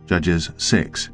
Judges 6.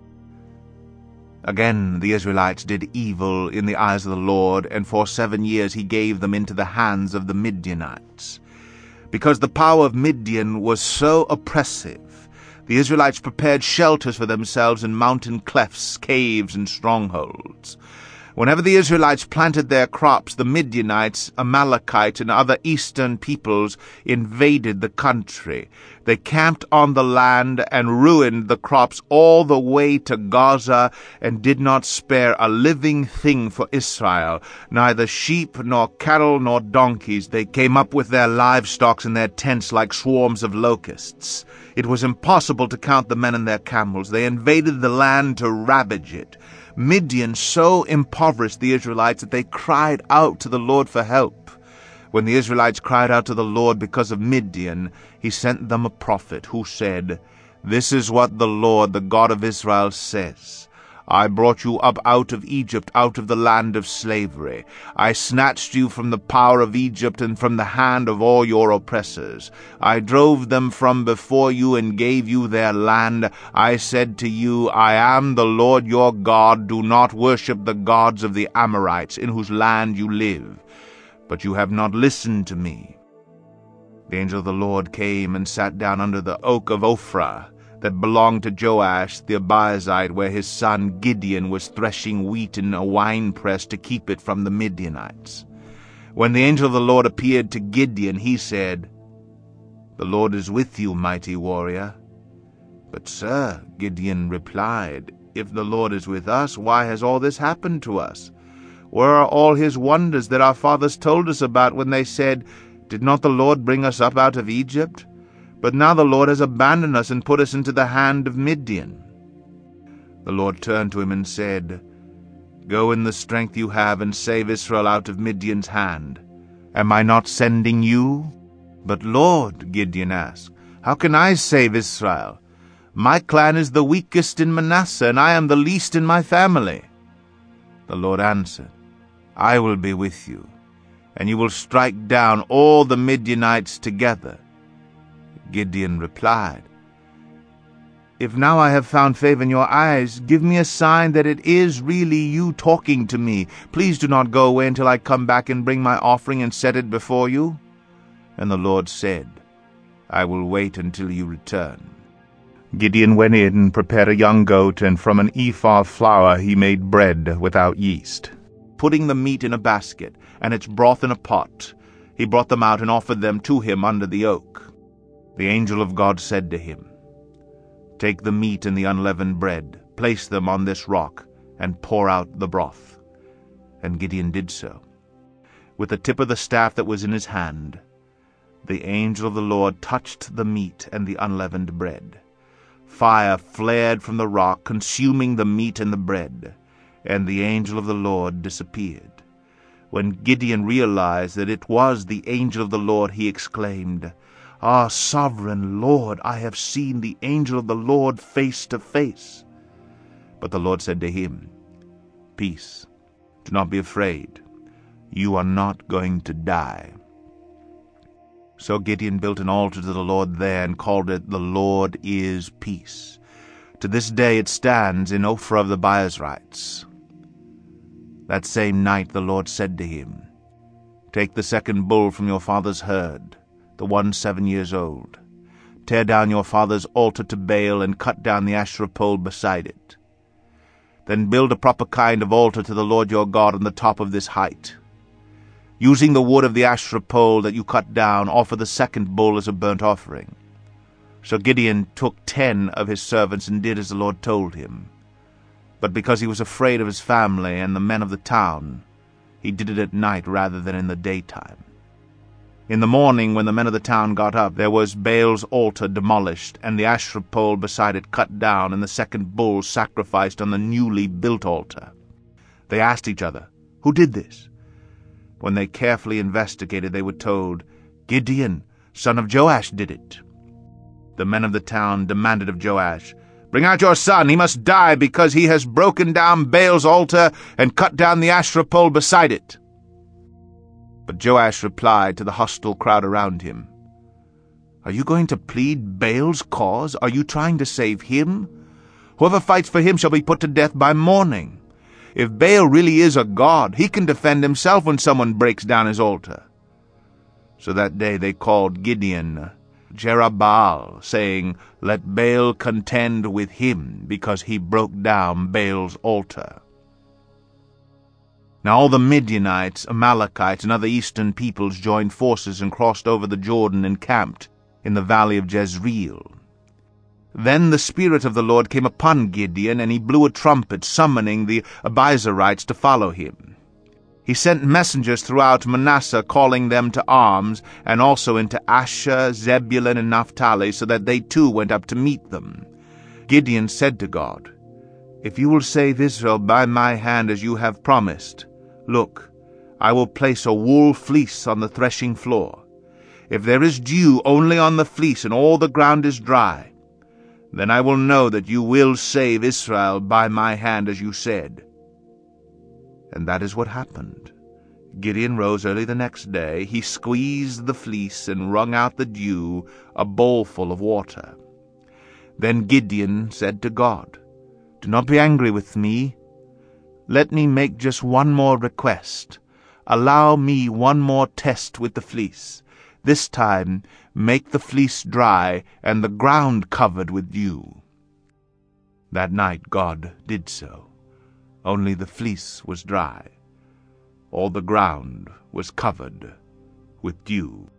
Again the Israelites did evil in the eyes of the Lord, and for 7 years he gave them into the hands of the Midianites. Because the power of Midian was so oppressive, the Israelites prepared shelters for themselves in mountain clefts, caves, and strongholds. Whenever the Israelites planted their crops, the Midianites, Amalekites, and other eastern peoples invaded the country. They camped on the land and ruined the crops all the way to Gaza, and did not spare a living thing for Israel, neither sheep nor cattle nor donkeys. They came up with their livestock in their tents like swarms of locusts. It was impossible to count the men and their camels. They invaded the land to ravage it. Midian so impoverished the Israelites that they cried out to the Lord for help. When the Israelites cried out to the Lord because of Midian, he sent them a prophet who said, "This is what the Lord, the God of Israel, says. I brought you up out of Egypt, out of the land of slavery. I snatched you from the power of Egypt and from the hand of all your oppressors. I drove them from before you and gave you their land. I said to you, I am the Lord your God. Do not worship the gods of the Amorites, in whose land you live. But you have not listened to me." The angel of the Lord came and sat down under the oak of Ophrah, that belonged to Joash the Abiezrite, where his son Gideon was threshing wheat in a winepress to keep it from the Midianites. When the angel of the Lord appeared to Gideon, he said, "The Lord is with you, mighty warrior." "But, sir," Gideon replied, "if the Lord is with us, why has all this happened to us? Where are all his wonders that our fathers told us about when they said, 'Did not the Lord bring us up out of Egypt?' But now the Lord has abandoned us and put us into the hand of Midian." The Lord turned to him and said, "Go in the strength you have and save Israel out of Midian's hand. Am I not sending you?" "But Lord," Gideon asked, "how can I save Israel? My clan is the weakest in Manasseh, and I am the least in my family." The Lord answered, "I will be with you, and you will strike down all the Midianites together." Gideon replied, "If now I have found favor in your eyes, give me a sign that it is really you talking to me. Please do not go away until I come back and bring my offering and set it before you." And the Lord said, "I will wait until you return." Gideon went in and prepared a young goat, and from an ephah of flour he made bread without yeast. Putting the meat in a basket and its broth in a pot, he brought them out and offered them to him under the oak. The angel of God said to him, "Take the meat and the unleavened bread, place them on this rock, and pour out the broth." And Gideon did so. With the tip of the staff that was in his hand, the angel of the Lord touched the meat and the unleavened bread. Fire flared from the rock, consuming the meat and the bread, and the angel of the Lord disappeared. When Gideon realized that it was the angel of the Lord, he exclaimed, "Ah, sovereign Lord, I have seen the angel of the Lord face to face." But the Lord said to him, "Peace, do not be afraid. You are not going to die." So Gideon built an altar to the Lord there and called it, "The Lord is Peace." To this day it stands in Ophrah of the Abiezrites. That same night the Lord said to him, "Take the second bull from your father's herd, the one 7 years old. Tear down your father's altar to Baal and cut down the Asherah pole beside it. Then build a proper kind of altar to the Lord your God on the top of this height. Using the wood of the Asherah pole that you cut down, offer the second bull as a burnt offering." So Gideon took 10 of his servants and did as the Lord told him. But because he was afraid of his family and the men of the town, he did it at night rather than in the daytime. In the morning, when the men of the town got up, there was Baal's altar demolished, and the Asherah pole beside it cut down, and the second bull sacrificed on the newly built altar. They asked each other, "Who did this?" When they carefully investigated, they were told, "Gideon, son of Joash, did it." The men of the town demanded of Joash, "Bring out your son. He must die because he has broken down Baal's altar and cut down the Asherah pole beside it." But Joash replied to the hostile crowd around him, Are you going to plead Baal's cause? Are you trying to save him? Whoever fights for him shall be put to death by morning. If Baal really is a god, he can defend himself when someone breaks down his altar." So that day they called Gideon Jerubbaal, saying, "Let Baal contend with him, because he broke down Baal's altar." Now all the Midianites, Amalekites, and other eastern peoples joined forces and crossed over the Jordan and camped in the valley of Jezreel. Then the Spirit of the Lord came upon Gideon, and he blew a trumpet, summoning the Abiezrites to follow him. He sent messengers throughout Manasseh, calling them to arms, and also into Asher, Zebulun, and Naphtali, so that they too went up to meet them. Gideon said to God, "If you will save Israel by my hand as you have promised, look, I will place a wool fleece on the threshing floor. If there is dew only on the fleece and all the ground is dry, then I will know that you will save Israel by my hand as you said." And that is what happened. Gideon rose early the next day. He squeezed the fleece and wrung out the dew, a bowlful of water. Then Gideon said to God, "Do not be angry with me. Let me make just one more request. Allow me one more test with the fleece. This time make the fleece dry and the ground covered with dew." That night God did so. Only the fleece was dry. All the ground was covered with dew.